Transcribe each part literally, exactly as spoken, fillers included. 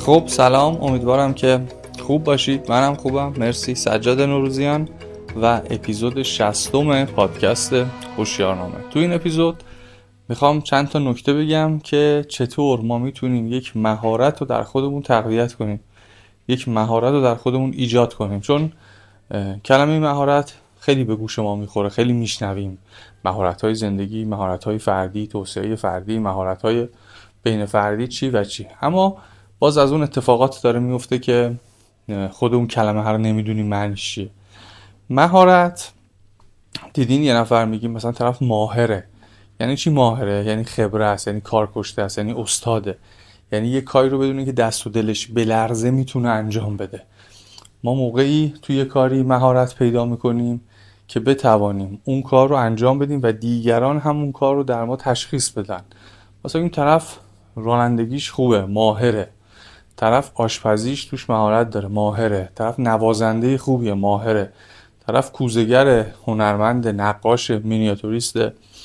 خب سلام، امیدوارم که خوب باشید. منم خوبم، مرسی. سجاد نوروزیان و اپیزود شصتم پادکست هوشیارنامه. تو این اپیزود میخوام چند تا نکته بگم که چطور ما میتونیم یک مهارت رو در خودمون تقویت کنیم، یک مهارت رو در خودمون ایجاد کنیم. چون کلمه مهارت خیلی به گوش ما میخوره، خیلی میشنویم مهارت‌های زندگی، مهارت‌های فردی، توسعه فردی، مهارت‌های بین فردی، چی و چی. اما باز از اون اتفاقات داره میفته که خود اون کلمه ها رو نمیدونیم معنیش چیه. مهارت، دیدین یه نفر میگیم مثلا طرف ماهره، یعنی چی ماهره؟ یعنی خبره است، یعنی کارکشته است، یعنی استاده، یعنی یه کاری رو بدونه که دست و دلش بلرزه میتونه انجام بده. ما موقعی توی کاری مهارت پیدا میکنیم که بتوانیم اون کار رو انجام بدیم و دیگران هم اون کار رو در ما تشخیص بدن. مثلا این طرف رانندگیش خوبه، ماهره، طرف آشپزیش توش مهارت داره، ماهره، طرف نوازنده خوبیه، ماهره، طرف کوزه‌گر، هنرمند، نقاش، مینیاتوریست،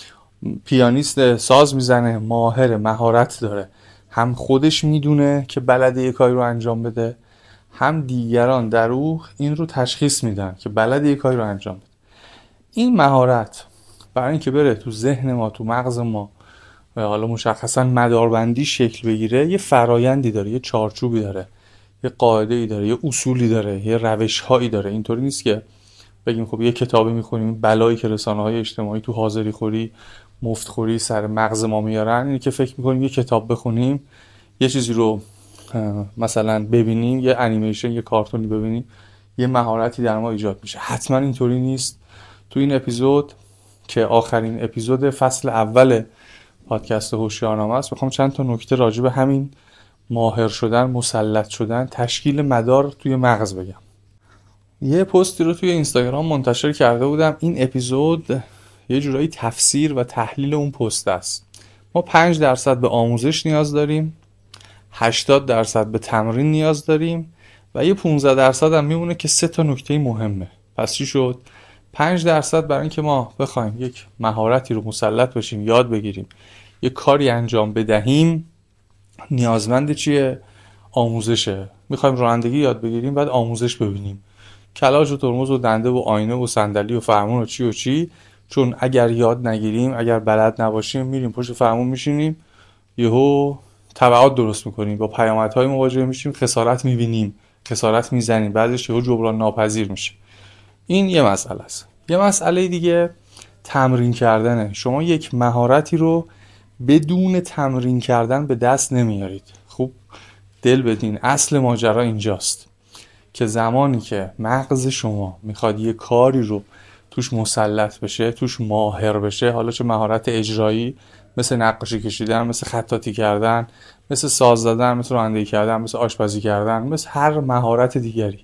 پیانیست، ساز میزنه، ماهره، مهارت داره. هم خودش میدونه که بلده یه کاری رو انجام بده، هم دیگران در او این رو تشخیص میدن که بلده یه کاری رو انجام بده. این مهارت برای اینکه بره تو ذهن ما، تو مغز ما، حالا مشخصا مداربندی شکل بگیره، یه فرایندی داره، یه چارچوبی داره، یه قاعده‌ای داره، یه اصولی داره، یه روش‌هایی داره. اینطوری نیست که بگیم خب یه کتابی می‌خونیم، بلایی که رسانه‌های اجتماعی تو حاضری خوری، مفتخوری سر مغز ما میارن، اینی که فکر می‌کنیم یه کتاب بخونیم، یه چیزی رو مثلا ببینیم، یه انیمیشن، یه کارتونی ببینیم، یه مهارتی در ما ایجاد میشه. حتما اینطوری نیست. تو این اپیزود که آخرین اپیزود فصل اول پادکست هوشیارنامه است، میخوام چند تا نکته راجع به همین ماهر شدن، مسلط شدن، تشکیل مدار توی مغز بگم. یه پستی رو توی اینستاگرام منتشر کرده بودم. این اپیزود یه جورایی تفسیر و تحلیل اون پست است. ما پنج درصد به آموزش نیاز داریم، هشتاد درصد به تمرین نیاز داریم و یه پانزده درصد هم میمونه که سه تا نکته مهمه. پس چی شد؟ پنج درصد برای اینکه ما بخوایم یک مهارتی رو مسلط بشیم، یاد بگیریم، یک کاری انجام بدهیم، نیازمند چیه؟ آموزشه. میخوایم رانندگی یاد بگیریم، بعد آموزش ببینیم، کلاج و ترمز و دنده و آینه و صندلی و فرمون و چی و چی. چون اگر یاد نگیریم، اگر بلد نباشیم، میریم پشت فرمون میشینیم، یهو تبعات درست میکنیم، با پیامدهای مواجه میشیم، خسارت میبینیم، خسارت میزنیم، بعدش یهو جبران ناپذیر میشه. این یه مسئله است. یه مسئله دیگه تمرین کردنه. شما یک مهارتی رو بدون تمرین کردن به دست نمیارید. خوب دل بدین، اصل ماجرا اینجاست که زمانی که مغز شما میخواد یه کاری رو توش مسلط بشه، توش ماهر بشه، حالا چه مهارت اجرایی مثل نقاشی کشیدن، مثل خطاطی کردن، مثل ساز زدن، مثل رانندگی کردن، مثل آشپزی کردن، مثل هر مهارت دیگری،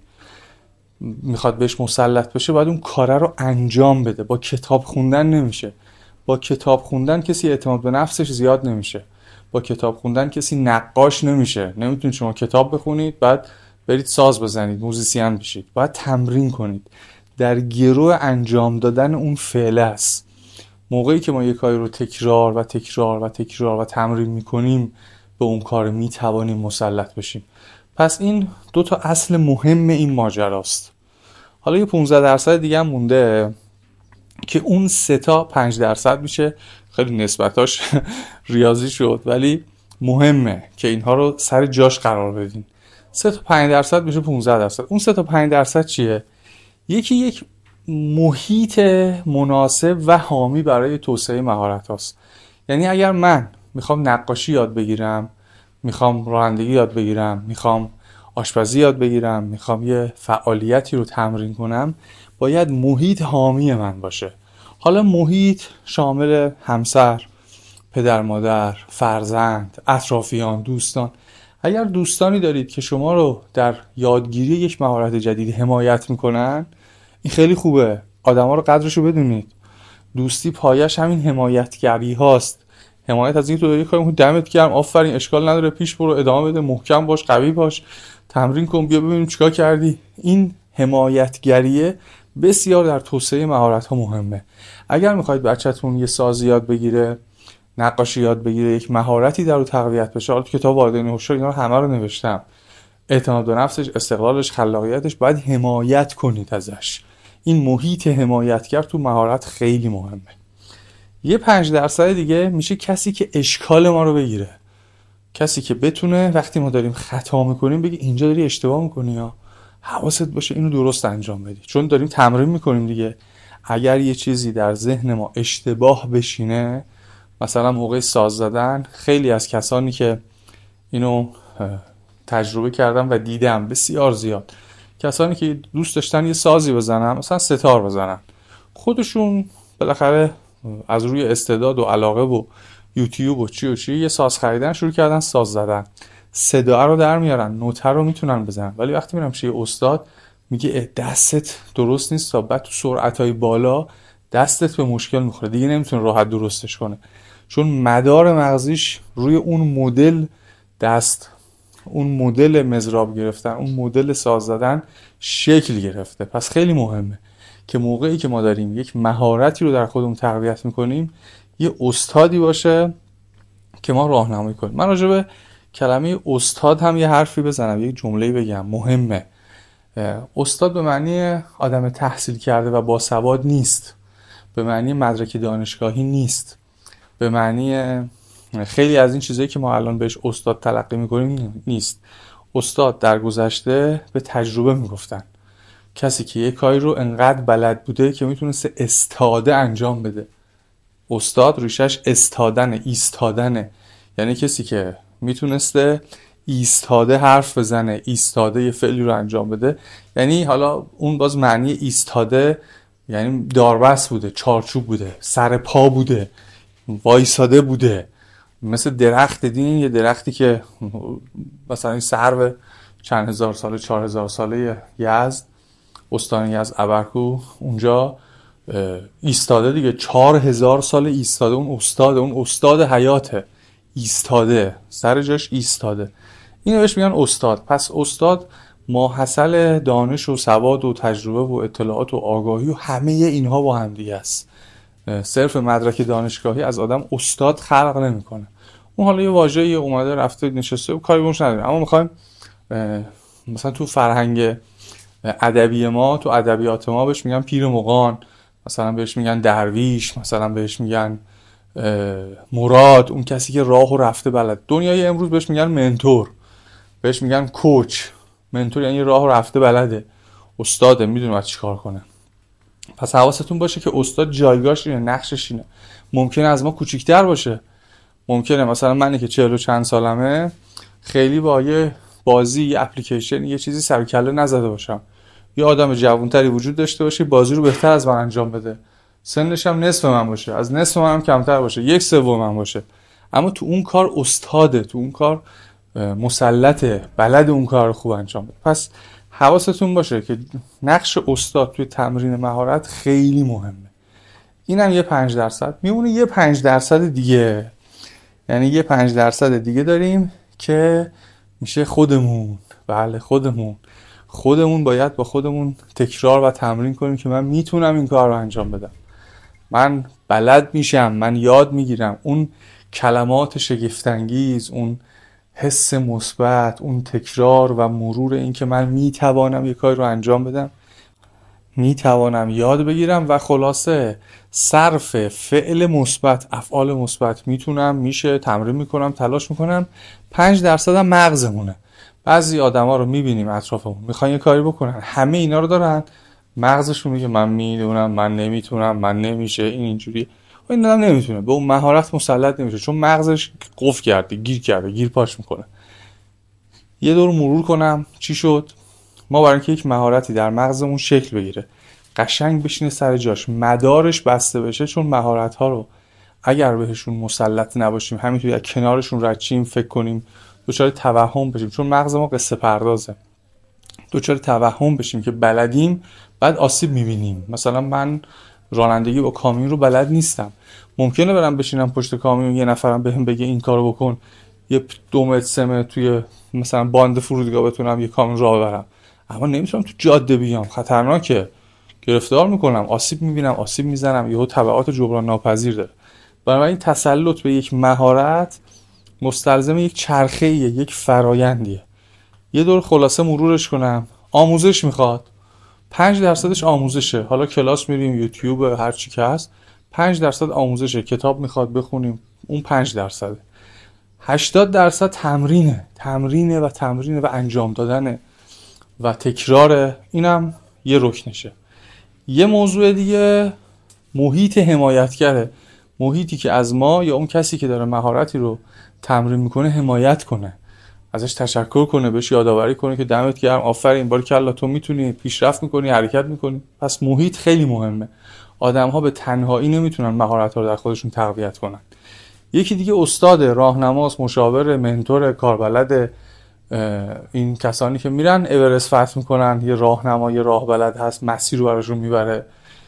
میخواد بهش مسلط بشه، باید اون کاره رو انجام بده. با کتاب خوندن نمیشه. با کتاب خوندن کسی اعتماد به نفسش زیاد نمیشه. با کتاب خوندن کسی نقاش نمیشه. نمیتونید شما کتاب بخونید بعد برید ساز بزنید، موزیسین بشید. باید تمرین کنید. در گرو انجام دادن اون فعل است. موقعی که ما یک کاری رو تکرار و تکرار و تکرار و تمرین میکنیم، به اون کار میتوانیم مسلط بشیم. پس این دو تا اصل مهم این ماجراست. حالا یه پانزده درصد دیگه هم مونده که اون سه تا پنج درصد میشه. خیلی نسبتاش ریاضی شد، ولی مهمه که اینها رو سر جاش قرار بدین. سه تا پنج درصد میشه پانزده درصد. اون سه تا پنج درصد چیه؟ یکی یک محیط مناسب و حامی برای توسعه مهارت هاست. یعنی اگر من میخوام نقاشی یاد بگیرم، میخوام رانندگی یاد بگیرم، میخوام آشپزی یاد بگیرم، میخوام یه فعالیتی رو تمرین کنم، باید محیط حامی من باشه. حالا محیط شامل همسر، پدر مادر، فرزند، اطرافیان، دوستان. اگر دوستانی دارید که شما رو در یادگیری یک مهارت جدید حمایت میکنن، این خیلی خوبه. آدما رو قدرشو بدونید. دوستی پایش همین حمایتگری هاست. حمایت از این تو داری کاری دمت گرم، آفرین، اشکال نداره، پیش برو، ادامه بده، محکم باش، قوی باش، تمرین کن، بیا ببینیم چیکار کردی. این حمایتگریه بسیار در توسعه مهارت ها مهمه. اگر میخواید بچه‌تون یه سازی یاد بگیره، نقاشی یاد بگیره، یک مهارتی در رو تقویت بشه، حالا تو کتاب والدین هوشیار اینا رو همه رو نوشتم، اعتماد به نفسش، استقلالش، خلاقیتش، باید حمایت کنید ازش. این محیط حمایتگر تو مهارت خیلی مهمه. یه پنج درصد دیگه میشه کسی که اشکال ما رو بگیره، کسی که بتونه وقتی ما داریم خطا میکنیم بگه اینجا داری اشتباه میکنی یا حواست باشه اینو درست انجام بدی. چون داریم تمرین میکنیم دیگه. اگر یه چیزی در ذهن ما اشتباه بشینه، مثلا موقع ساز زدن، خیلی از کسانی که اینو تجربه کردم و دیدم بسیار زیاد، کسانی که دوست داشتن یه سازی بزنن، مثلا ستار بزنن، خودشون بالاخره از روی استعداد و علاقه و یوتیوب و چی و چی یه ساز خریدن، شروع کردن ساز زدن، صدا رو در میارن، نوته رو میتونن بزنن. ولی وقتی میرم شه استاد میگه دستت درست نیست، تا بعد تو سرعتای بالا دستت به مشکل میخوره، دیگه نمیتونه راحت درستش کنه، چون مدار مغزیش روی اون مدل دست، اون مدل مضراب گرفتن، اون مدل ساز زدن شکل گرفته. پس خیلی مهمه که موقعی که ما داریم یک مهارتی رو در خودمون تقویت میکنیم، یه استادی باشه که ما راهنمایی کنه. من راجع به کلمه استاد هم یه حرفی بزنم، یک جمله‌ای بگم مهمه. استاد به معنی آدم تحصیل کرده و باسواد نیست، به معنی مدرک دانشگاهی نیست، به معنی خیلی از این چیزایی که ما الان بهش استاد تلقی میکنیم نیست. استاد در گذشته به تجربه میگفتن، کسی که یک کاری رو انقدر بلد بوده که میتونسته استاده انجام بده. استاد ریشش استادنه، ایستادنه، یعنی کسی که میتونسته ایستاده حرف بزنه، ایستاده یه فعلی رو انجام بده. یعنی حالا اون باز معنی ایستاده یعنی داربست بوده، چارچوب بوده، سر پا بوده، وایساده بوده. مثل درخت دیدین، یه درختی که مثلا این سرو چند هزار ساله، چهار هزار ساله یزد، استان یزد ابرکو، اونجا ایستاده دیگه، چهار هزار سال ایستاده. اون استاد، اون استاد حیاته، ایستاده، سر جاش ایستاده. اینو بهش میگن استاد. پس استاد ماحصل دانش و سواد و تجربه و اطلاعات و آگاهی و همه اینها با هم دیگه است. صرف مدرک دانشگاهی از آدم استاد خلق نمیکنه. اون حالا یه واژه‌ای اومده رفته نشسته و کاری بهش نداریم، اما میخوایم مثلا تو فرهنگ ادبی ما، تو ادبیات ما بهش میگن پیر مغان، مثلا بهش میگن درویش، مثلا بهش میگن مراد، اون کسی که راهو رفته بلد. دنیای امروز بهش میگن منتور، بهش میگن کوچ. منتور یعنی راهو رفته بلده، استاده، میدونه باید چیکار کنه. پس حواستون باشه که استاد جایگاهش اینه، نقشش اینه. ممکنه از ما کوچیک‌تر باشه، ممکنه مثلا منی که چهل و چند سالمه خیلی با یه بازی، یه اپلیکیشن، یه چیزی سر کله نزده باشم، یه آدم جوانتری وجود داشته باشه بازی رو بهتر از من انجام بده، سنش هم نصف من باشه، از نصف من هم کمتر باشه، یک سوم من باشه، اما تو اون کار استاده، تو اون کار مسلطه، بلد اون کار رو خوب انجام بده. پس حواستون باشه که نقش استاد توی تمرین مهارت خیلی مهمه. اینم یه پنج درصد میمونه. یه پنج درصد دیگه، یعنی یه پنج درصد دیگه داریم که میشه خودمون. بله خودمون. خودمون باید با خودمون تکرار و تمرین کنیم که من میتونم این کار رو انجام بدم، من بلد میشم، من یاد میگیرم. اون کلمات شگفت‌انگیز، اون حس مثبت، اون تکرار و مرور این که من میتوانم یک کاری رو انجام بدم، میتوانم یاد بگیرم و خلاصه صرف فعل مثبت، افعال مثبت، میتونم، میشه، تمرین میکنم، تلاش میکنم. پنج درصد هم مغزمونه. بعضی آدما رو میبینیم اطرافمون میخوان یه کاری بکنن، همه اینا رو دارن، مغزشون میگه من میدونم، من نمیتونم، من نمیشه، این اینجوری، این آدم نمیتونه، به اون مهارت مسلط نمیشه، چون مغزش قفل کرده، گیر کرده، گیر پاش میکنه. یه دور مرور کنم چی شد؟ ما برای اینکه یک مهارتی در مغزمون شکل بگیره، قشنگ بشینه سر جاش، مدارش بسته بشه، چون مهارت ها رو اگر بهشون مسلط نباشیم، همینطوری از کنارشون رد شیم، فکر کنیم، دچار توهم بشیم، چون مغز ما قصه پردازه، دچار توهم بشیم که بلدیم، بعد آسیب میبینیم. مثلا من رانندگی با کامیون رو بلد نیستم، ممکنه برم بشینم پشت کامیون، یه نفرم بهم بگه این کارو بکن، یه دو متر سه متر توی مثلا باند فرودگاه بتونم یه کامیون راه ببرم، اما نمیتونم تو جاده بیام، خطرناکه، گرفتار میکنم، آسیب میبینم، آسیب میزنم، یهو تبعات جبران ناپذیر داره. بنابراین تسلط به یک مهارت مستلزم یک چرخه‌ایه، یک فرایندیه. یه دور خلاصه مرورش کنم. آموزش میخواد، پنج درصدش آموزشه، حالا کلاس میریم، یوتیوب، هر چی که هست. پنج درصد آموزشه، کتاب میخواد بخونیم، اون پنج درصده. هشتاد درصد تمرینه تمرینه و تمرینه و انجام دادنه و تکراره، اینم یه رکنشه. یه موضوع دیگه محیط حمایتگره، محیطی که از ما یا اون کسی که داره مهارتی رو تمرین میکنه حمایت کنه، ازش تشکر کنه، بهش یادآوری کنه که دمت گرم، آفرین، باریکلا، تو میتونی، پیشرفت میکنی، حرکت میکنی. پس محیط خیلی مهمه. آدم‌ها به تنهایی نمیتونن مهارت‌ها رو در خودشون تقویت کنن. یکی دیگه استاد، راهنماست، مشاور، منتور، کاربلد، این کسانی که میرن اورست فتح میکنن، یه راهنما، یه راهبلد هست، مسیر رو براشون میبره،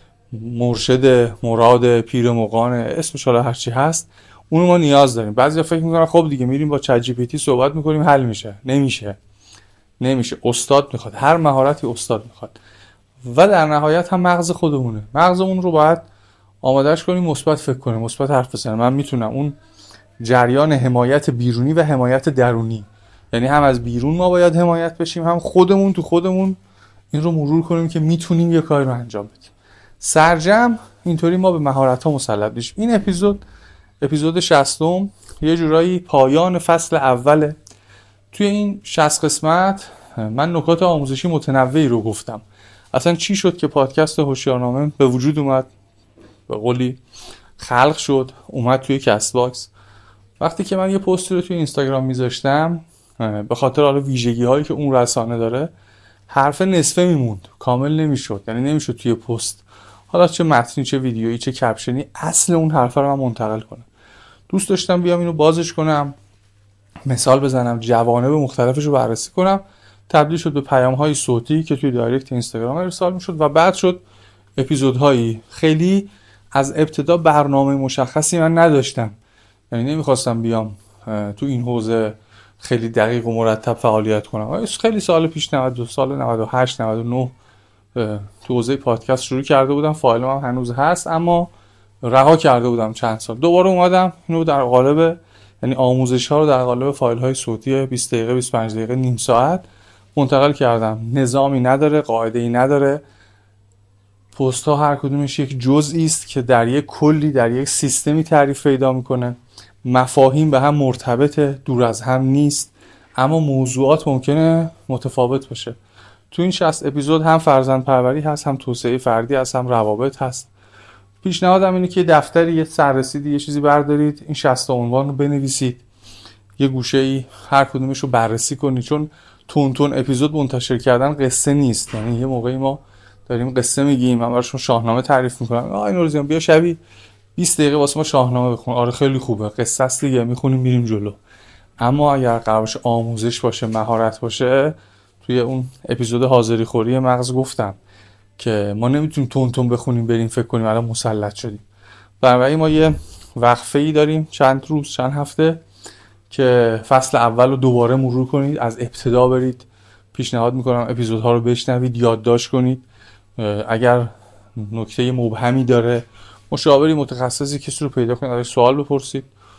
مرشد، مراد، پیر مغانه، اسمش حالا هر چی هست، اونو ما نیاز داریم. بعضیا فکر میکنن خب دیگه میریم با چت جی پی تی صحبت میکنیم حل میشه. نمیشه نمیشه استاد میخواد، هر مهارتی استاد میخواد. و در نهایت هم مغز خودمونه، مغزمون رو باید آمادهش کنیم مثبت فکر کنیم، مثبت حرف بزنیم. من میتونم اون جریان حمایت بیرونی و حمایت درونی، یعنی هم از بیرون ما باید حمایت بشیم، هم خودمون تو خودمون این رو مرور کنیم که میتونیم یه کاری رو انجام بدیم. سرجم اینطوری ما به مهارت‌ها مسلط بشیم. این اپیزود اپیزود شصتم یه جورایی پایان فصل اوله. توی این شصت قسمت من نکات آموزشی متنوعی رو گفتم. اصلا چی شد که پادکست هوشیارنامه به وجود اومد، به قولی خلق شد، اومد توی کست باکس. وقتی که من یه پستی رو توی اینستاگرام میذاشتم، به خاطر حالا ویژگی هایی که اون رسانه داره، حرف نصفه میموند، کامل نمیشد، یعنی نمیشد توی پست، حالا چه متنی چه ویدیویی چه کپشنی، اصل اون حرفا رو من منتقل کنم. دوست داشتم بیام اینو بازش کنم، مثال بزنم، جوانب مختلفش رو بررسی کنم. تبدیل شد به پیام‌های صوتی که توی دایرکت اینستاگرام ارسال میشد و بعد شد اپیزودهایی. خیلی از ابتدا برنامه مشخصی من نداشتم، یعنی نمیخواستم بیام تو این حوزه خیلی دقیق و مرتب فعالیت کنم. خیلی سال پیش، نود و دو سال نود و هشت نود و نه تو حوزه پادکست شروع کرده بودم. فایلم هم هنوز هست اما رها کرده بودم چند سال. دوباره اومدم اینو در قالب، یعنی آموزش ها رو در قالب فایل های صوتی بیست دقیقه، بیست و پنج دقیقه، نیم ساعت منتقل کردم. نظامی نداره، قاعده‌ای نداره. پست ها هر کدومش یک جزئی است که در یک کلی، در یک سیستمی تعریف پیدا میکنه. مفاهیم به هم مرتبطه، دور از هم نیست، اما موضوعات ممکنه متفاوت باشه. تو این شصت اپیزود هم فرزند پروری هست، هم توسعه فردی هست، هم روابط هست. پیشنهادم اینه که دفتری، یه سررسیدی، یه چیزی بردارید، این شصت عنوان رو بنویسید، یه گوشه‌ای هر کدومش رو بررسی کنید، چون تون تون اپیزود منتشر کردن قصه نیست. یعنی یه موقعی ما داریم قصه میگیم، من براشون شاهنامه تعریف میکنم، آ این روزیام بیا شبی بیست دقیقه واسه ما شاهنامه بخون، آره خیلی خوبه، قصه است دیگه، میخونیم میریم جلو. اما اگر قرار باشه آموزش باشه، مهارت باشه، توی اون اپیزود حاضری خوری مغز گفتم که ما نمیتونیم تون تون بخونیم بریم فکر کنیم الان مسلط شدیم. بنابراین ما یه وقفه‌ای داریم، چند روز، چند هفته، که فصل اول رو دوباره مرور کنید، از ابتدا برید. پیشنهاد میکنم اپیزودها رو بشنوید، یادداشت کنید. اگر نکته مبهمی داره، مشاوری، متخصصی، کسی رو پیدا کنید، ازش سوال بپرسید.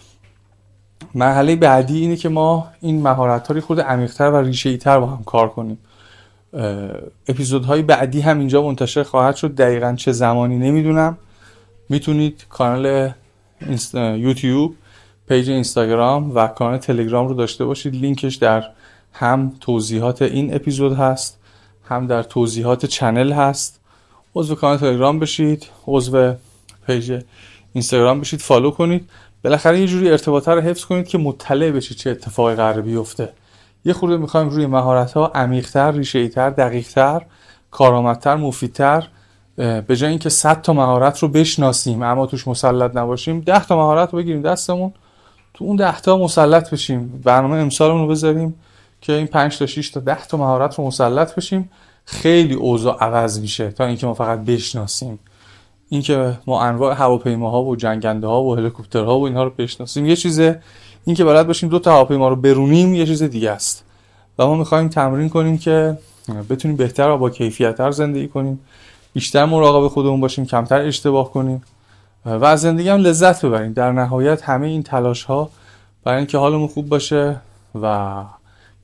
مرحله بعدی اینه که ما این مهارت‌ها رو خود عمیق‌تر و ریشه‌ای‌تر با هم کار کنیم. اپیزودهای بعدی هم اینجا منتشر خواهد شد، دقیقاً چه زمانی نمیدونم. میتونید کانال اینست... یوتیوب، پیج اینستاگرام و کانال تلگرام رو داشته باشید. لینکش در هم توضیحات این اپیزود هست، هم در توضیحات چنل هست. عضو کانال تلگرام بشید، عضو پیج اینستاگرام بشید، فالو کنید. بالاخره یه جوری ارتباطه رو حفظ کنید که مطلع بشید چه اتفاقی قراره بیفته. یه خورده میخوایم روی مهارت‌ها عمیق‌تر، ریشه‌ای‌تر، دقیق‌تر، کارآمدتر، مفیدتر، به جای اینکه صد تا مهارت رو بشناسیم اما توش مسلط نباشیم، ده تا مهارت رو بگیریم دستمون، تو اون ده تا مسلط بشیم. برنامه امسالمون رو بذاریم که این پنج تا شش تا ده تا مهارت رو مسلط بشیم. خیلی اوضاع عوض میشه تا اینکه ما فقط بشناسیم. اینکه ما انواع هواپیماها و جنگنده ها و هلیکوپترها و اینها رو بشناسیم یه چیزه، اینکه بلد باشیم دو تا هواپیما رو برونیم یه چیز دیگه است. و ما می‌خوایم تمرین کنیم که بتونیم بهتر و با کیفیت‌تر زندگی کنیم، بیشتر مراقب خودمون باشیم، کمتر اشتباه کنیم و از زندگی هم لذت ببریم. در نهایت همه این تلاش‌ها برای اینکه حالمون خوب باشه و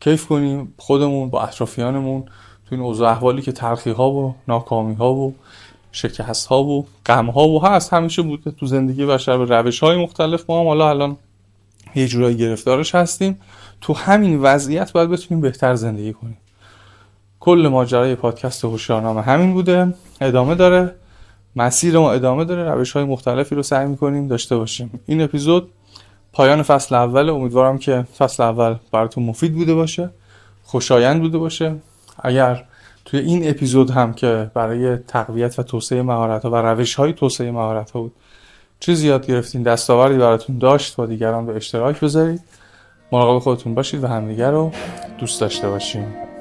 کیف کنیم خودمون با اطرافیانمون تو این اوضاع احوالی که تلخی ها و ناکامی ها و شکست ها و غم ها و هست، همیشه بوده تو زندگی بشر به روش های مختلف. ما هم حالا الان یه جورایی گرفتارش هستیم. تو همین وضعیت باید بتونیم بهتر زندگی کنیم. کل ماجرای پادکست هوشیارنامه همین بوده، ادامه داره، مسیر ما ادامه داره، روش های مختلفی رو سعی میکنیم داشته باشیم. این اپیزود پایان فصل اول. امیدوارم که فصل اول براتون مفید بوده باشه، خوشایند بوده باشه. اگر توی این اپیزود هم که برای تقویت و توسعه مهارت‌ها و روش‌های توسعه مهارت‌ها بود چیزی یاد گرفتین، دستاوردی براتون داشت، با دیگران به اشتراک بذارید. مراقب خودتون باشید و همدیگر رو دوست داشته باشیم.